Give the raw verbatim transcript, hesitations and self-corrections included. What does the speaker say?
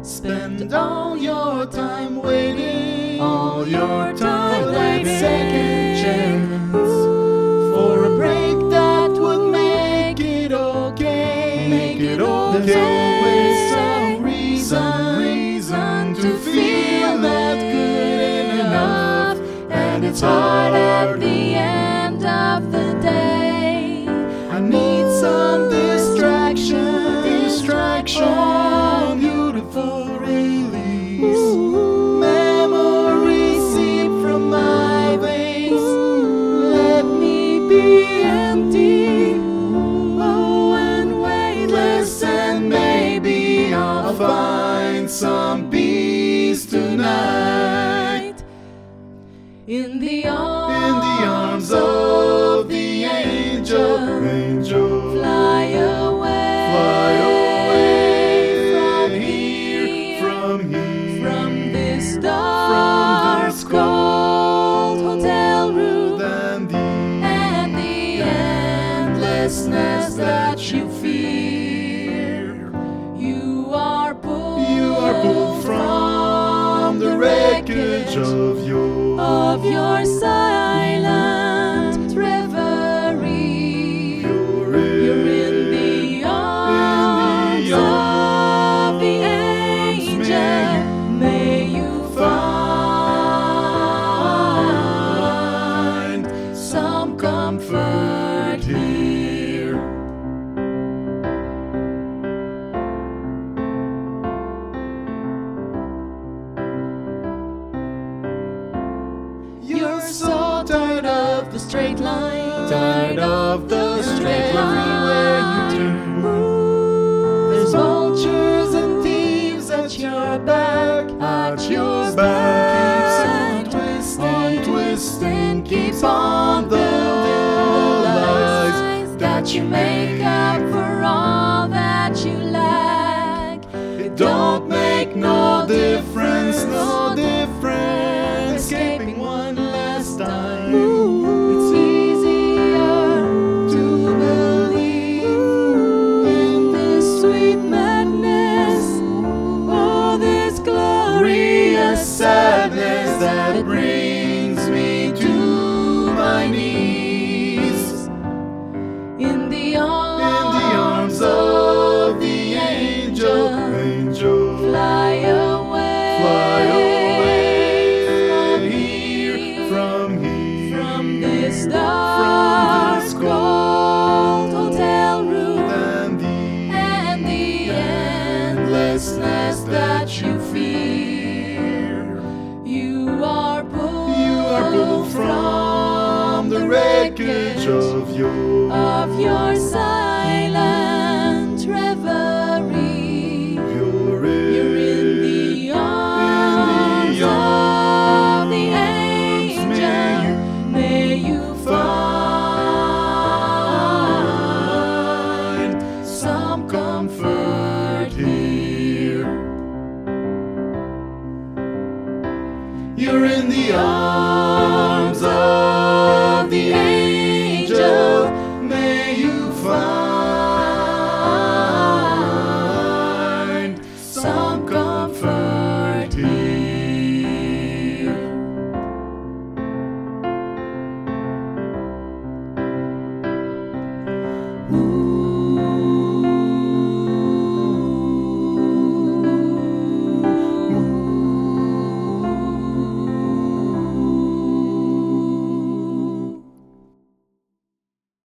Spend all your time waiting, all your time for that waiting. second chance, for a break that would make it okay. Make it There's okay. always some reason, Some reason to feel that good ain't enough, and it's hard at the end of the day. I need some distraction, distraction, oh, beautiful release. Memories seep from my veins. Let me be empty, oh, and weightless, and maybe I'll find some peace tonight. In the arms, in the arms of the angel, angel, fly away, fly away from here, from here, from this dark, from this cold hotel room, and the, and the endlessness that you fear. You are pulled, you are pulled from the wreckage of your of your silent reverie. You're in, You're in the arms, in the arms of the angel. May you find some comfort here. You're so tired of the straight line, tired of the straight line. Everywhere you turn, there's vultures and thieves at your back, at your back. Keeps on twisting, on twisting, keeps on the lies that you make up for all that you lack. It don't make no difference, no difference. Escaping one last time. It's easier to believe in this sweet madness, oh, this glorious sadness that brings me to my knees. In the arms, in the arms of the angel, angel, fly away, fly away from here, from here, from this dark, cold hotel room, and the, and the endlessness that you fear. You are pulled, you are pulled from the wreckage of your of your silent reverie. You're in, You're in the arms, in the arms of the angel. May you, may you find some comfort here. You're in the arms